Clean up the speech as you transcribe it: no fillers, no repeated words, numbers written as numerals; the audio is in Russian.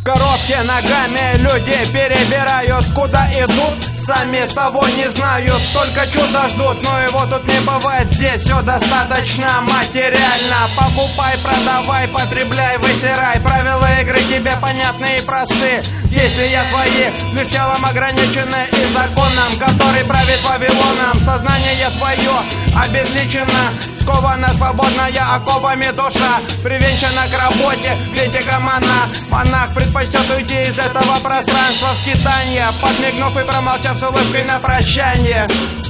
коробке ногами люди перебирают, куда идут, сами того не знают, только чудо ждут. Но его тут не бывает, здесь все достаточно материально. Покупай, продавай, потребляй, высирай. Правила игры тебе понятны и просты. Действия твои лишь телом ограничены и законом, который правит Вавилоном. Сознание твое обезличено, скована свободная оковами душа, привинчена к работе, критика-монах. Монах предпочтет уйти из этого пространства в скитанье, подмигнув и промолчав с улыбкой на прощание.